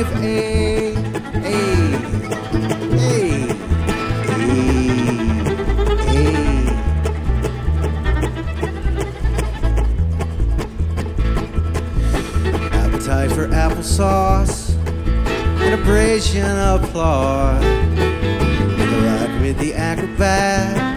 life. Hey, hey, hey, hey. Appetite for applesauce and abrasion applause. The ride with the acrobat.